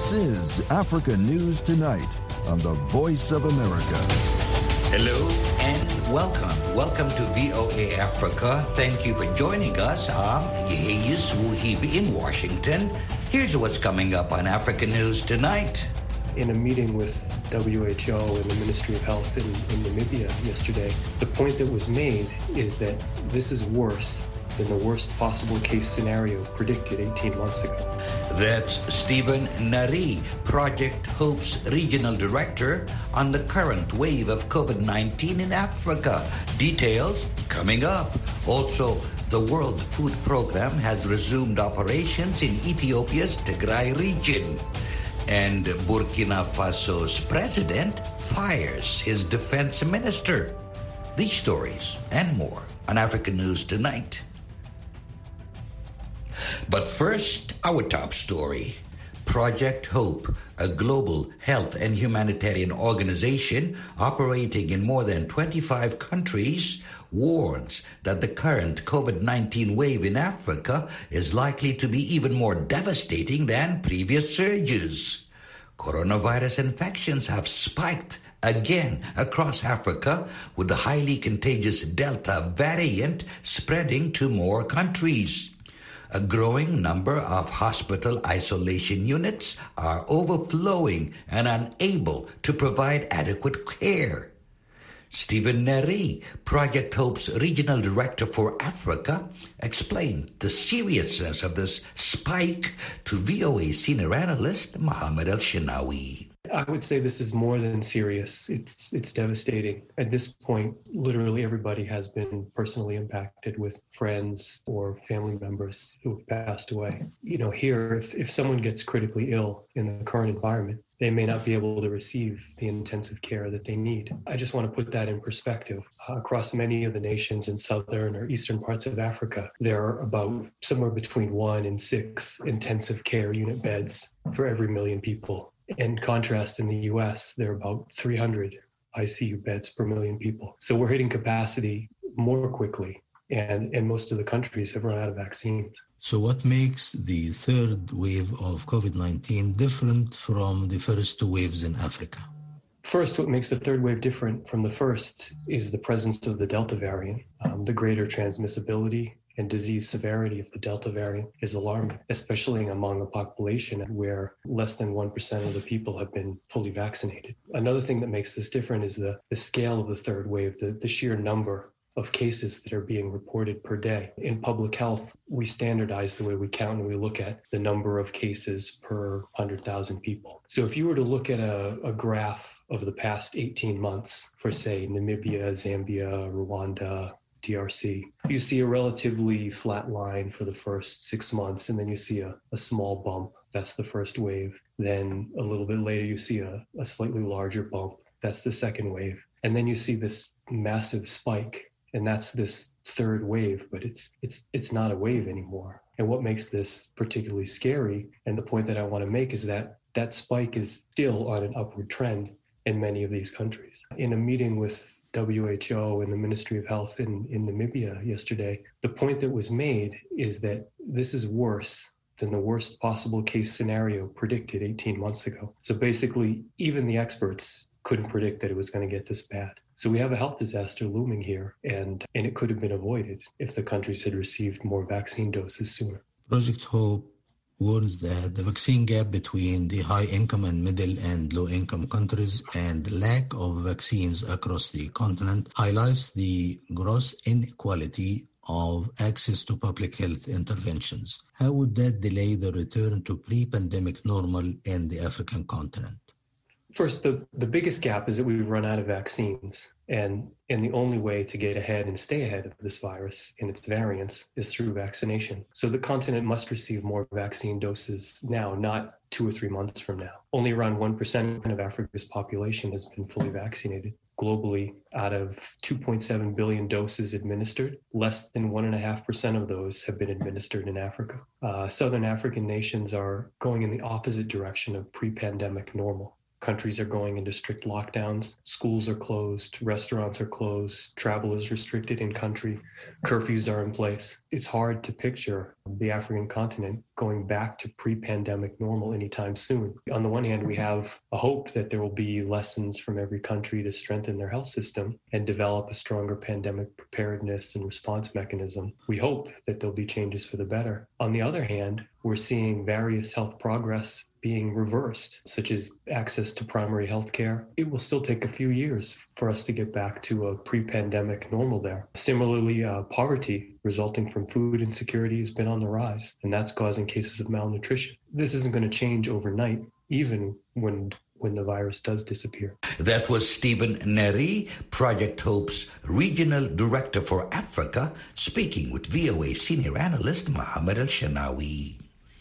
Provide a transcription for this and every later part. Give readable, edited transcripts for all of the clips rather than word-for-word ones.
This is Africa News Tonight on the Voice of America. Hello and welcome. Welcome to VOA Africa. Thank you for joining us. I'm Yeheyus Wuhibi in Washington. Here's what's coming up on Africa News Tonight. In a meeting with WHO and the Ministry of Health in Namibia yesterday, the point that was made is that this is worse than the worst possible case scenario predicted 18 months ago. That's Stephen Nari, Project Hope's Regional Director on the current wave of COVID-19 in Africa. Details coming up. Also, the World Food Program has resumed operations in Ethiopia's Tigray region. And Burkina Faso's president fires his defense minister. These stories and more on African News Tonight. But first, our top story. Project Hope, a global health and humanitarian organization operating in more than 25 countries, warns that the current COVID-19 wave in Africa is likely to be even more devastating than previous surges. Coronavirus infections have spiked again across Africa, with the highly contagious Delta variant spreading to more countries. A growing number of hospital isolation units are overflowing and unable to provide adequate care. Stephen Neri, Project Hope's Regional Director for Africa, explained the seriousness of this spike to VOA senior analyst Mohammed El-Shinawi. I would say this is more than serious. It's devastating. At this point, literally everybody has been personally impacted, with friends or family members who have passed away. You know, here, if someone gets critically ill in the current environment, they may not be able to receive the intensive care that they need. I just want to put that in perspective. Across many of the nations in southern or eastern parts of Africa, there are about somewhere between 1 and 6 intensive care unit beds for every million people. In contrast, in the U.S., there are about 300 ICU beds per million people. So we're hitting capacity more quickly, and most of the countries have run out of vaccines. So what makes the third wave of COVID-19 different from the first two waves in Africa? First, what makes the third wave different from the first is the presence of the Delta variant. The greater transmissibility and disease severity of the Delta variant is alarming, especially among a population where less than 1% of the people have been fully vaccinated. Another thing that makes this different is the scale of the third wave, the sheer number of cases that are being reported per day. In public health, we standardize the way we count, and we look at the number of cases per 100,000 people. So if you were to look at a graph of the past 18 months for, say, Namibia, Zambia, Rwanda, DRC, you see a relatively flat line for the first 6 months, and then you see a small bump. That's the first wave. Then a little bit later, you see a slightly larger bump. That's the second wave. And then you see this massive spike, and that's this third wave, but it's not a wave anymore. And what makes this particularly scary, and the point that I want to make, is that that spike is still on an upward trend in many of these countries. In a meeting with WHO and the Ministry of Health in Namibia yesterday, the point that was made is that this is worse than the worst possible case scenario predicted 18 months ago. So basically, even the experts couldn't predict that it was going to get this bad. So we have a health disaster looming here, and it could have been avoided if the countries had received more vaccine doses sooner. Project Hope warns that the vaccine gap between the high-income and middle and low-income countries and the lack of vaccines across the continent highlights the gross inequality of access to public health interventions. How would that delay the return to pre-pandemic normal in the African continent? First, the biggest gap is that we've run out of vaccines, and the only way to get ahead and stay ahead of this virus and its variants is through vaccination. So the continent must receive more vaccine doses now, not 2 or 3 months from now. Only around 1% of Africa's population has been fully vaccinated. Globally, out of 2.7 billion doses administered, less than 1.5% of those have been administered in Africa. Southern African nations are going in the opposite direction of pre-pandemic normal. Countries are going into strict lockdowns. Schools are closed. Restaurants are closed. Travel is restricted in country. Curfews are in place. It's hard to picture the African continent going back to pre-pandemic normal anytime soon. On the one hand, we have a hope that there will be lessons from every country to strengthen their health system and develop a stronger pandemic preparedness and response mechanism. We hope that there'll be changes for the better. On the other hand, we're seeing various health progress being reversed, such as access to primary health care. It will still take a few years for us to get back to a pre-pandemic normal there. Similarly, poverty resulting from food insecurity has been on the rise, and that's causing cases of malnutrition. This isn't going to change overnight, even when the virus does disappear. That was Stephen Neri, Project Hope's Regional Director for Africa, speaking with VOA Senior Analyst Mohammed Al-Shanawi.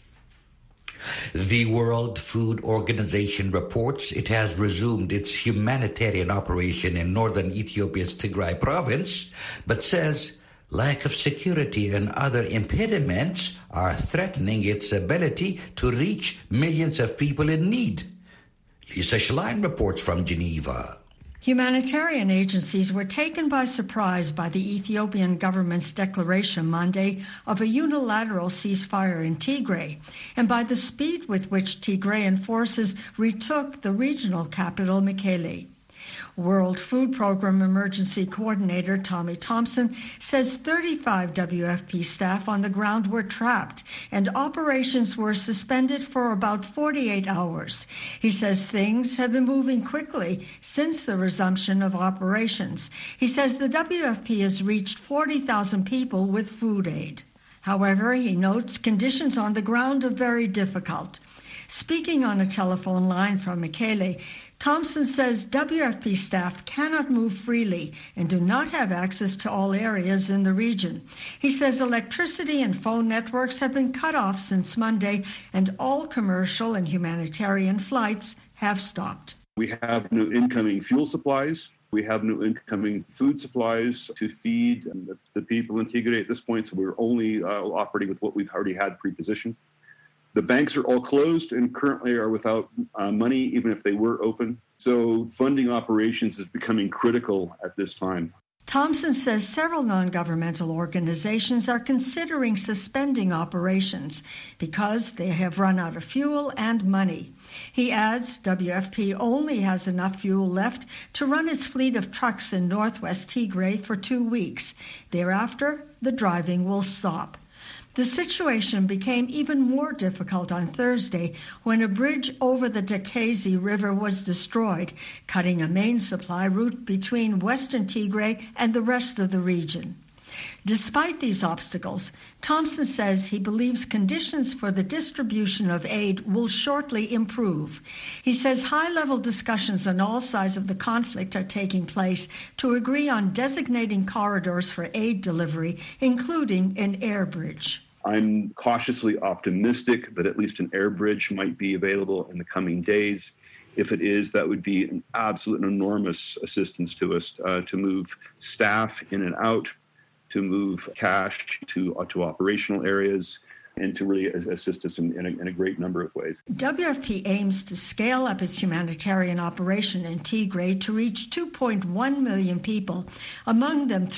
The World Food Organization reports it has resumed its humanitarian operation in northern Ethiopia's Tigray province, but says lack of security and other impediments are threatening its ability to reach millions of people in need. Lisa Schlein reports from Geneva. Humanitarian agencies were taken by surprise by the Ethiopian government's declaration Monday of a unilateral ceasefire in Tigray, and by the speed with which Tigrayan forces retook the regional capital, Mekele. World Food Program Emergency Coordinator Tommy Thompson says 35 WFP staff on the ground were trapped and operations were suspended for about 48 hours. He says things have been moving quickly since the resumption of operations. He says the WFP has reached 40,000 people with food aid. However, he notes conditions on the ground are very difficult. Speaking on a telephone line from Mekele, Thompson says WFP staff cannot move freely and do not have access to all areas in the region. He says electricity and phone networks have been cut off since Monday and all commercial and humanitarian flights have stopped. We have no incoming fuel supplies. We have no incoming food supplies to feed the people in Tigray at this point, so we're only operating with what we've already had pre-positioned. The banks are all closed and currently are without money, even if they were open. So funding operations is becoming critical at this time. Thompson says several non-governmental organizations are considering suspending operations because they have run out of fuel and money. He adds WFP only has enough fuel left to run its fleet of trucks in northwest Tigray for 2 weeks. Thereafter, the driving will stop. The situation became even more difficult on Thursday when a bridge over the Tekezi River was destroyed, cutting a main supply route between western Tigray and the rest of the region. Despite these obstacles, Thompson says he believes conditions for the distribution of aid will shortly improve. He says high-level discussions on all sides of the conflict are taking place to agree on designating corridors for aid delivery, including an air bridge. I'm cautiously optimistic that at least an air bridge might be available in the coming days. If it is, that would be an absolute enormous assistance to us to move staff in and out, to move cash to operational areas, and to really assist us in a great number of ways. WFP aims to scale up its humanitarian operation in Tigray to reach 2.1 million people, among them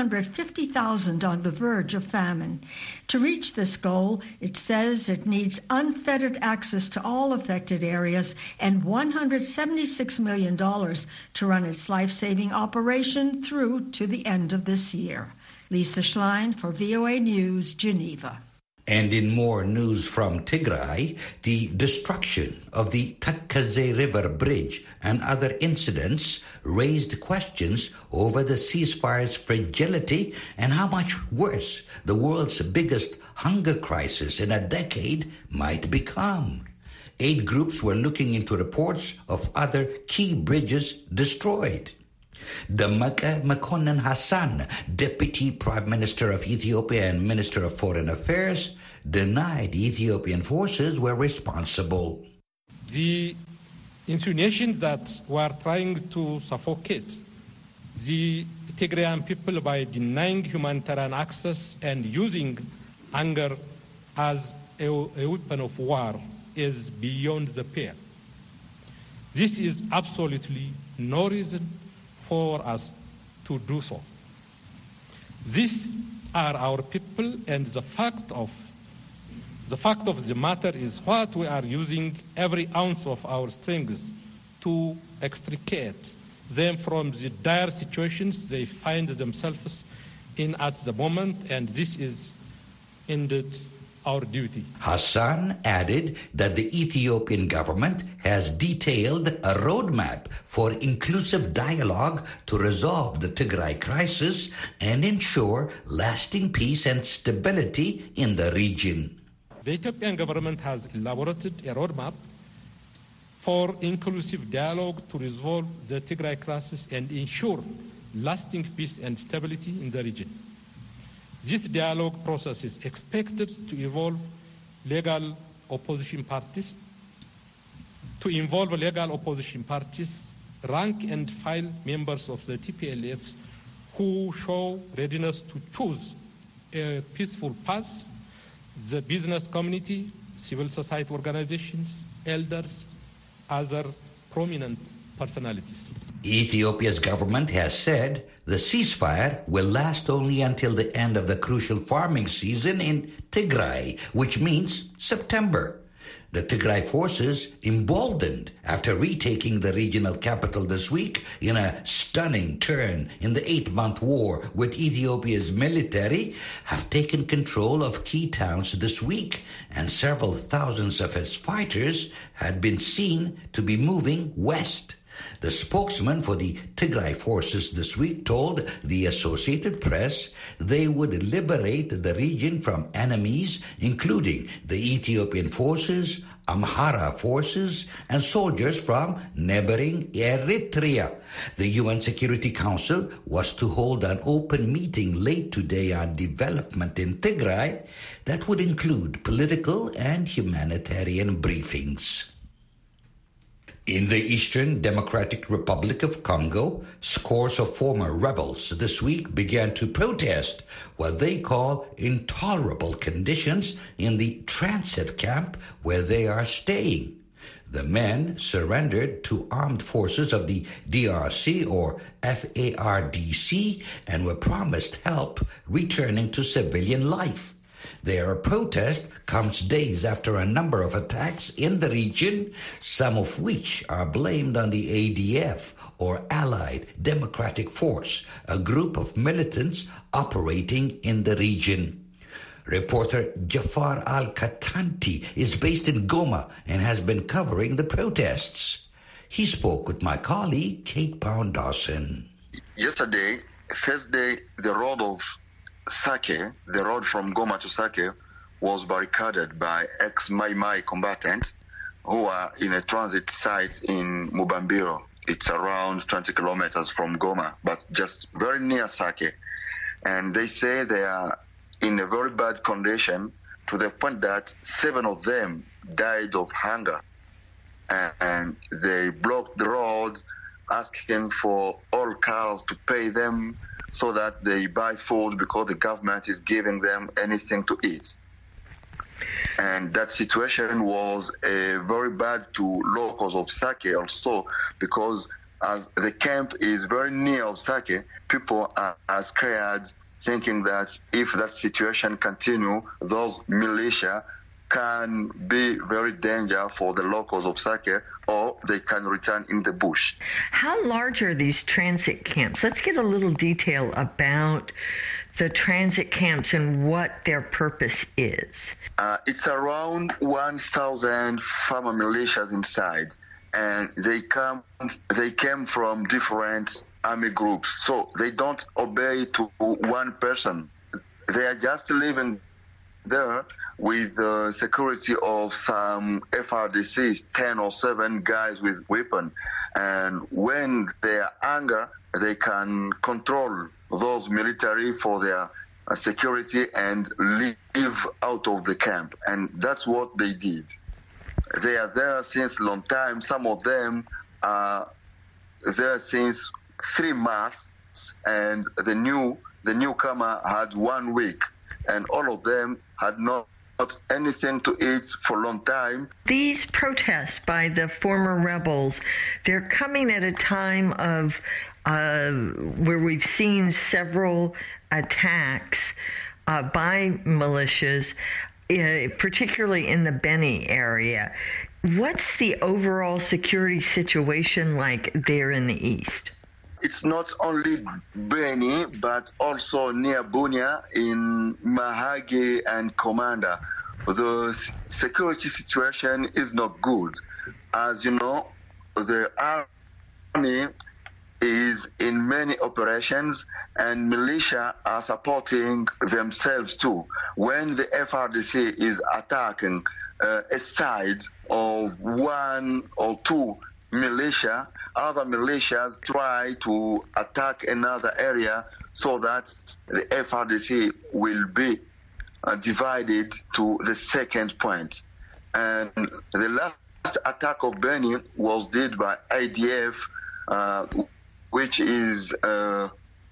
350,000 on the verge of famine. To reach this goal, it says it needs unfettered access to all affected areas and $176 million to run its life-saving operation through to the end of this year. Lisa Schlein for VOA News, Geneva. And in more news from Tigray, the destruction of the Tekeze River Bridge and other incidents raised questions over the ceasefire's fragility and how much worse the world's biggest hunger crisis in a decade might become. Aid groups were looking into reports of other key bridges destroyed. Dameke Mekonnen Hassan, Deputy Prime Minister of Ethiopia and Minister of Foreign Affairs, denied Ethiopian forces were responsible. The insinuation that we are trying to suffocate the Tigrayan people by denying humanitarian access and using hunger as a weapon of war is beyond the pale. This is absolutely no reason for us to do so. These are our people, and the fact The fact of the matter is what we are using every ounce of our strength to extricate them from the dire situations they find themselves in at the moment, and this is indeed our duty. Hassan added that the Ethiopian government has detailed a roadmap for inclusive dialogue to resolve the Tigray crisis and ensure lasting peace and stability in the region. The Ethiopian government has elaborated a roadmap for inclusive dialogue to resolve the Tigray crisis and ensure lasting peace and stability in the region. This dialogue process is expected to involve legal opposition parties, rank and file members of the TPLF who show readiness to choose a peaceful path, the business community, civil society organizations, elders, other prominent personalities. Ethiopia's government has said the ceasefire will last only until the end of the crucial farming season in Tigray, which means September. The Tigray forces, emboldened after retaking the regional capital this week in a stunning turn in the 8-month war with Ethiopia's military, have taken control of key towns this week, and several thousands of its fighters had been seen to be moving west. The spokesman for the Tigray forces this week told the Associated Press they would liberate the region from enemies, including the Ethiopian forces, Amhara forces, and soldiers from neighboring Eritrea. The UN Security Council was to hold an open meeting late today on development in Tigray that would include political and humanitarian briefings. In the Eastern Democratic Republic of Congo, scores of former rebels this week began to protest what they call intolerable conditions in the transit camp where they are staying. The men surrendered to armed forces of the DRC or FARDC and were promised help returning to civilian life. Their protest comes days after a number of attacks in the region, some of which are blamed on the ADF, or Allied Democratic Force, a group of militants operating in the region. Reporter Jafar Al-Katanti is based in Goma and has been covering the protests. He spoke with my colleague, Kate Pound-Dawson. Yesterday, Thursday, the road of Sake, the road from Goma to Sake, was barricaded by ex-Mai Mai combatants who are in a transit site in Mubambiro. It's around 20 kilometers from Goma, but just very near Sake. And they say they are in a very bad condition to the point that 7 of them died of hunger. And they blocked the roads, asking for all cars to pay them so that they buy food because the government is giving them anything to eat. And that situation was very bad to locals of Sake also, because as the camp is very near of Sake, people are scared, thinking that if that situation continue, those militia can be very dangerous for the locals of Sake, or they can return in the bush. How large are these transit camps? Let's get a little detail about the transit camps and what their purpose is. It's around 1,000 farmer militias inside, and they came from different army groups, so they don't obey to one person. They are just living there with the security of some FRDCs, 10 or 7 guys with weapons. And when they are angry, they can control those military for their security and live out of the camp. And that's what they did. They are there since a long time. Some of them are there since 3 months, and the newcomer had 1 week, and all of them had not anything to eat for a long time. These protests by the former rebels, they're coming at a time of where we've seen several attacks by militias. particularly in the Beni area. What's the overall security situation like there in the east? It's not only Beni, but also near Bunia in Mahagi and Komanda. The security situation is not good. As you know, the army is in many operations and militia are supporting themselves too. When the FRDC is attacking a side of one or two militia, other militias try to attack another area so that the FRDC will be divided to the second point. And the last attack of Beni was did by IDF, which is a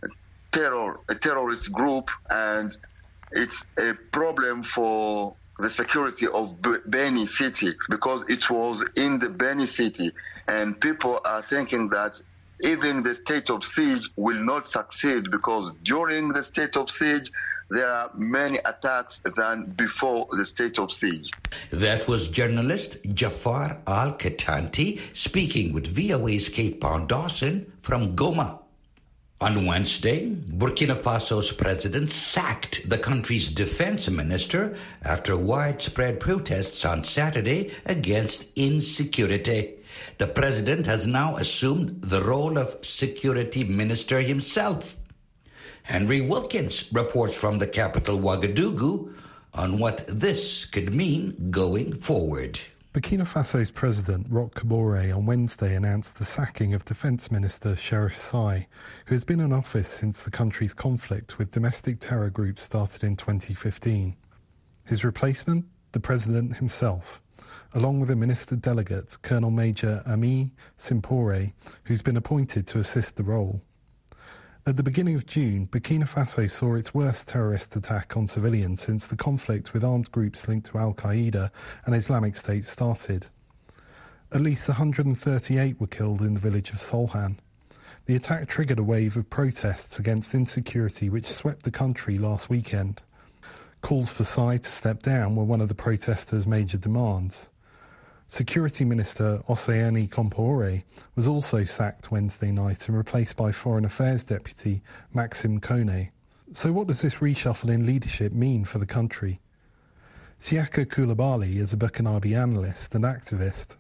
terrorist group, and it's a problem for the security of Beni city because it was in the Beni city, and people are thinking that even the state of siege will not succeed because during the state of siege there are many attacks than before the state of siege. That was journalist Jafar Al-Katanti speaking with VOA's Kate Pound-Dawson from Goma. On Wednesday, Burkina Faso's president sacked the country's defense minister after widespread protests on Saturday against insecurity. The president has now assumed the role of security minister himself. Henry Wilkins reports from the capital Ouagadougou on what this could mean going forward. Burkina Faso's president, Roch Kabore, on Wednesday announced the sacking of Defence Minister Sheriff Sy, who has been in office since the country's conflict with domestic terror groups started in 2015. His replacement? The president himself, along with a minister delegate, Colonel Major Ami Simpore, who's been appointed to assist the role. At the beginning of June, Burkina Faso saw its worst terrorist attack on civilians since the conflict with armed groups linked to Al-Qaeda and Islamic State started. At least 138 were killed in the village of Solhan. The attack triggered a wave of protests against insecurity which swept the country last weekend. Calls for Sy to step down were one of the protesters' major demands. Security Minister Oseani Compaore was also sacked Wednesday night and replaced by Foreign Affairs Deputy Maxime Kone. So what does this reshuffle in leadership mean for the country? Siaka Koulibaly is a Burkinabe analyst and activist.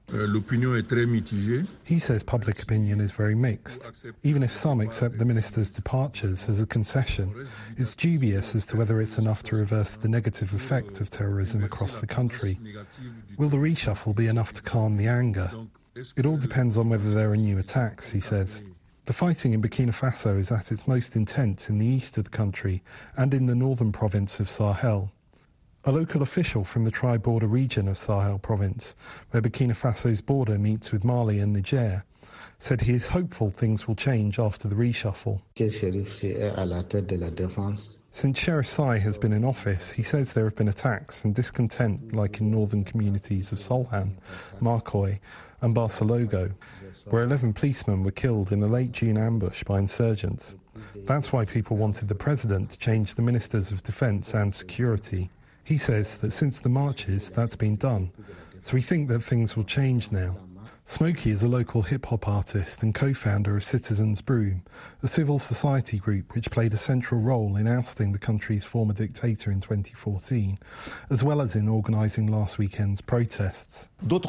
He says public opinion is very mixed. Even if some accept the minister's departures as a concession, it's dubious as to whether it's enough to reverse the negative effect of terrorism across the country. Will the reshuffle be enough to calm the anger? It all depends on whether there are new attacks, he says. The fighting in Burkina Faso is at its most intense in the east of the country and in the northern province of Sahel. A local official from the tri-border region of Sahel province, where Burkina Faso's border meets with Mali and Niger, said he is hopeful things will change after the reshuffle. Since Sheriff Sy has been in office, he says there have been attacks and discontent like in northern communities of Solhan, Marcoy and Barcelogo, where 11 policemen were killed in a late June ambush by insurgents. That's why people wanted the president to change the ministers of defence and security. He says that since the marches, that's been done, so we think that things will change now. Smokey is a local hip-hop artist and co-founder of Citizens Broom, a civil society group which played a central role in ousting the country's former dictator in 2014, as well as in organising last weekend's protests.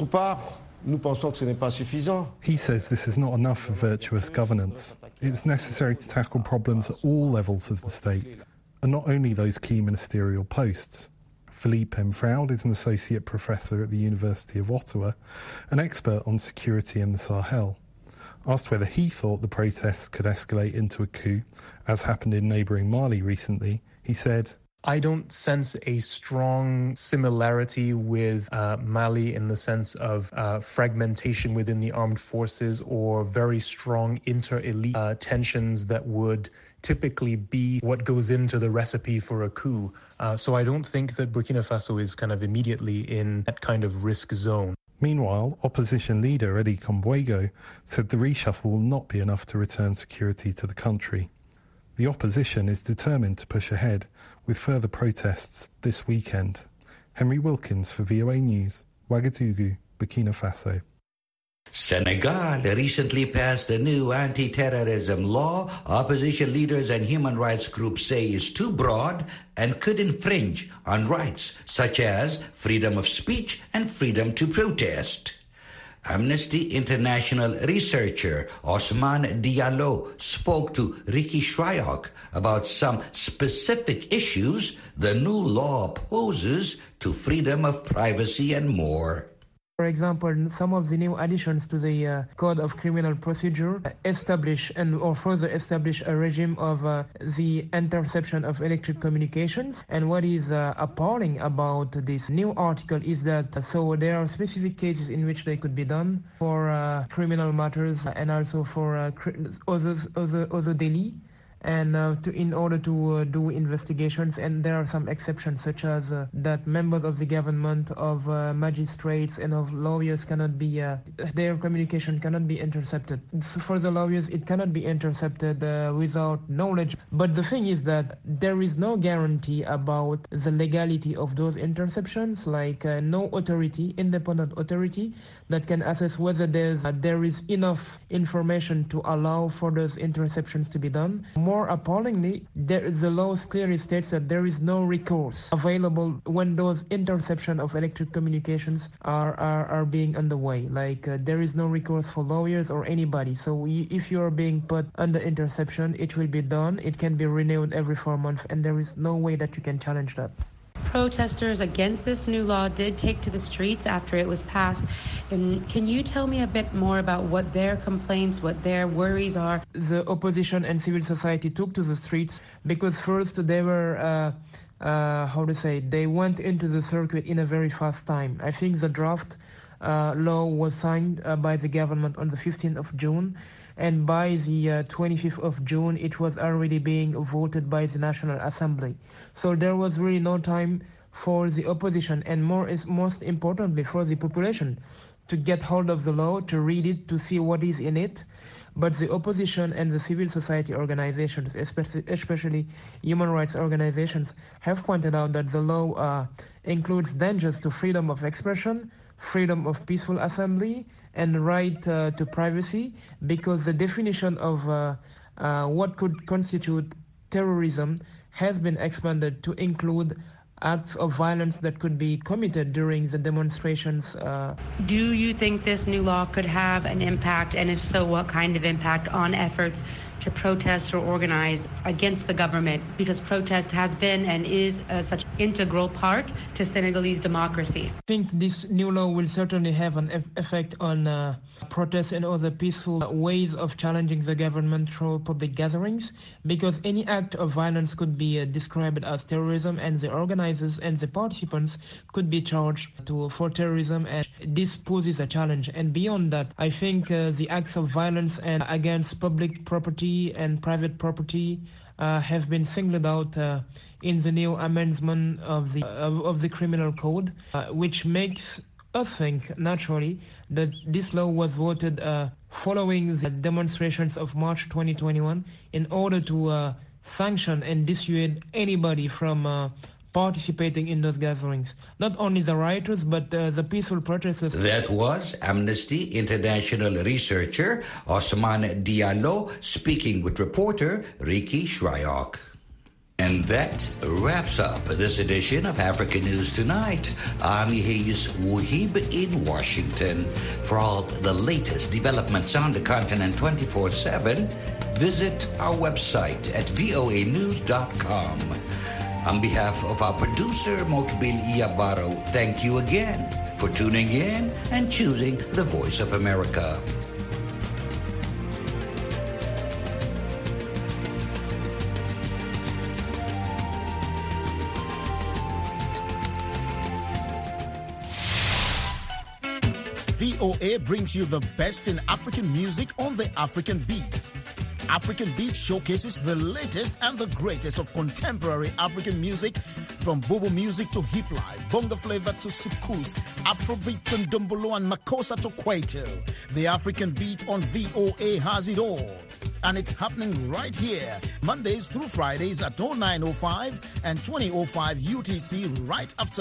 He says this is not enough for virtuous governance. It's necessary to tackle problems at all levels of the state, and not only those key ministerial posts. Philippe Mfraud is an associate professor at the University of Ottawa, an expert on security in the Sahel. Asked whether he thought the protests could escalate into a coup, as happened in neighbouring Mali recently, he said, I don't sense a strong similarity with Mali in the sense of fragmentation within the armed forces or very strong inter-elite tensions that would typically be what goes into the recipe for a coup. So I don't think that Burkina Faso is kind of immediately in that kind of risk zone. Meanwhile, opposition leader Eddie Kombuego said the reshuffle will not be enough to return security to the country. The opposition is determined to push ahead with further protests this weekend. Henry Wilkins for VOA News, Ouagadougou, Burkina Faso. Senegal recently passed a new anti-terrorism law opposition leaders and human rights groups say is too broad and could infringe on rights such as freedom of speech and freedom to protest. Amnesty International researcher Ousmane Diallo spoke to Ricky Shryock about some specific issues the new law poses to freedom of privacy and more. For example, some of the new additions to the Code of Criminal Procedure establish or further establish a regime of the interception of electric communications. And what is appalling about this new article is that so there are specific cases in which they could be done for criminal matters and also for other daily. And in order to do investigations, and there are some exceptions, such as that members of the government, of magistrates, and of lawyers cannot be, their communication cannot be intercepted. For the lawyers, it cannot be intercepted without knowledge. But the thing is that there is no guarantee about the legality of those interceptions, like no authority, independent authority, that can assess whether there is enough information to allow for those interceptions to be done. More appallingly, the law clearly states that there is no recourse available when those interception of electric communications are being underway. Like there is no recourse for lawyers or anybody. So if you are being put under interception, it will be done. It can be renewed every 4 months, and there is no way that you can challenge that. Protesters against this new law did take to the streets after it was passed. And can you tell me a bit more about what their complaints, what their worries are? The opposition and civil society took to the streets because first they were, they went into the circuit in a very fast time. I think the draft law was signed by the government on the 15th of June. And by the 25th of June, it was already being voted by the National Assembly. So there was really no time for the opposition and most importantly for the population to get hold of the law, to read it, to see what is in it. But the opposition and the civil society organizations, especially human rights organizations, have pointed out that the law includes dangers to freedom of expression, freedom of peaceful assembly, and right to privacy, because the definition of what could constitute terrorism has been expanded to include acts of violence that could be committed during the demonstrations. Do you think this new law could have an impact, and if so, what kind of impact on efforts to protest or organize against the government? Because protest has been and is such an integral part to Senegalese democracy. I think this new law will certainly have an effect on protests and other peaceful ways of challenging the government through public gatherings, because any act of violence could be described as terrorism, and the organizers and the participants could be charged for terrorism, and this poses a challenge. And beyond that, I think the acts of violence and against public property and private property have been singled out in the new amendment of the criminal code, which makes us think naturally that this law was voted following the demonstrations of March 2021 in order to sanction and dissuade anybody from participating in those gatherings. Not only the rioters, but the peaceful protesters. That was Amnesty International researcher Ousmane Diallo speaking with reporter Ricky Shryock. And that wraps up this edition of Africa News Tonight. I'm Hayes Wahib in Washington. For all the latest developments on the continent 24/7, visit our website at voanews.com. On behalf of our producer, Mokbil Iyabaro, thank you again for tuning in and choosing the Voice of America. VOA brings you the best in African music on the African Beat. African Beat showcases the latest and the greatest of contemporary African music, from Bobo music to hip life, bongo flavor to soukous, Afrobeat to Ndombolo and Makossa to Kwaito. The African Beat on VOA has it all. And it's happening right here, Mondays through Fridays at 09:05 and 20:05 UTC, right after